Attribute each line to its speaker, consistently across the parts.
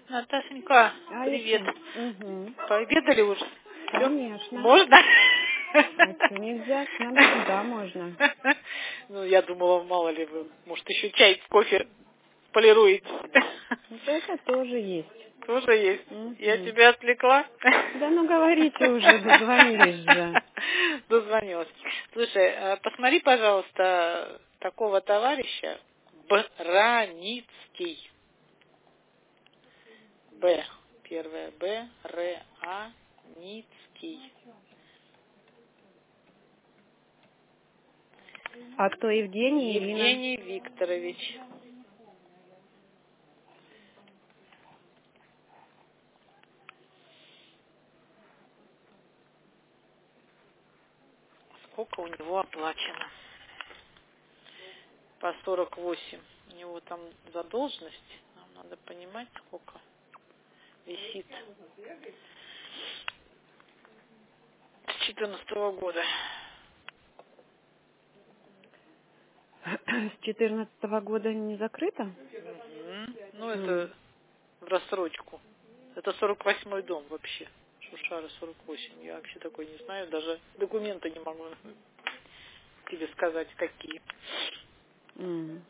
Speaker 1: Наташенька, привет.
Speaker 2: Аиша. Угу.
Speaker 1: Пообедали уже? Всё?
Speaker 2: Конечно.
Speaker 1: Можно?
Speaker 2: А что нельзя? С нами да, можно.
Speaker 1: Ну, я думала, мало ли вы, может, еще чай, кофе полируете.
Speaker 2: Вот это тоже есть.
Speaker 1: Тоже есть. Я
Speaker 2: Угу.
Speaker 1: тебя отвлекла?
Speaker 2: Да ну говорите уже, дозвонились же.
Speaker 1: Дозвонилась. Слушай, посмотри, пожалуйста, такого товарища Браницкий. Б. Первое Б. Р. А. Ницкий.
Speaker 2: А кто Евгений, Ирина?
Speaker 1: Евгений Викторович. Сколько у него оплачено? По 48. У него там задолженность. Нам надо понимать, сколько висит с 14 года.
Speaker 2: С 14 года не закрыто?
Speaker 1: Ну, это в рассрочку. Это 48-й дом вообще. Шушара 48. Я вообще такой не знаю. Даже документы не могу тебе сказать, какие.
Speaker 2: М.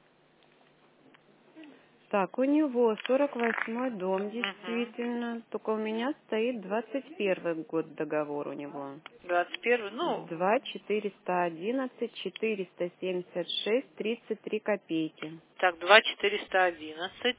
Speaker 2: Так, у него 48-й дом, действительно. Только у меня стоит 21 год договор у него.
Speaker 1: 21, ну,
Speaker 2: 2 411 476 33 копейки.
Speaker 1: так, 2 411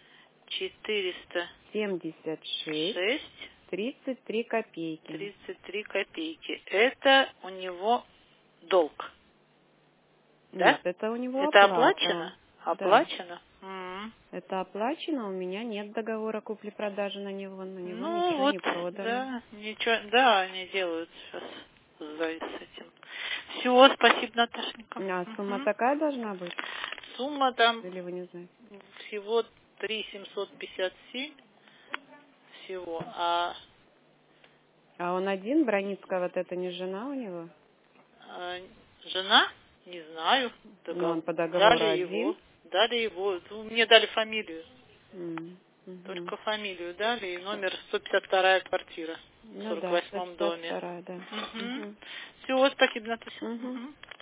Speaker 1: 406
Speaker 2: 76 33 копейки.
Speaker 1: 33 копейки. Это у него долг, да?
Speaker 2: Нет, это у него
Speaker 1: Это
Speaker 2: оплата.
Speaker 1: оплачено?
Speaker 2: Да.
Speaker 1: Оплачено?
Speaker 2: Это оплачено, у меня нет договора купли-продажи на него
Speaker 1: Ну
Speaker 2: ничего
Speaker 1: вот,
Speaker 2: не продано.
Speaker 1: да, ничего, да, они делают сейчас с этим. Все, спасибо, Наташенька.
Speaker 2: А сумма такая должна быть?
Speaker 1: Сумма там
Speaker 2: Или вы не знаете?
Speaker 1: всего 3 757 всего,
Speaker 2: А он один, Броницкая, вот это не жена у него?
Speaker 1: жена, не знаю,
Speaker 2: Ну, он по договору один.
Speaker 1: дали его, ну, мне дали фамилию,
Speaker 2: Мгм.
Speaker 1: только фамилию дали и номер 152 квартира в
Speaker 2: Ну да,
Speaker 1: 48-м доме.
Speaker 2: 152, да. Мгм.
Speaker 1: Все, спасибо, Наташа.
Speaker 2: Мгм.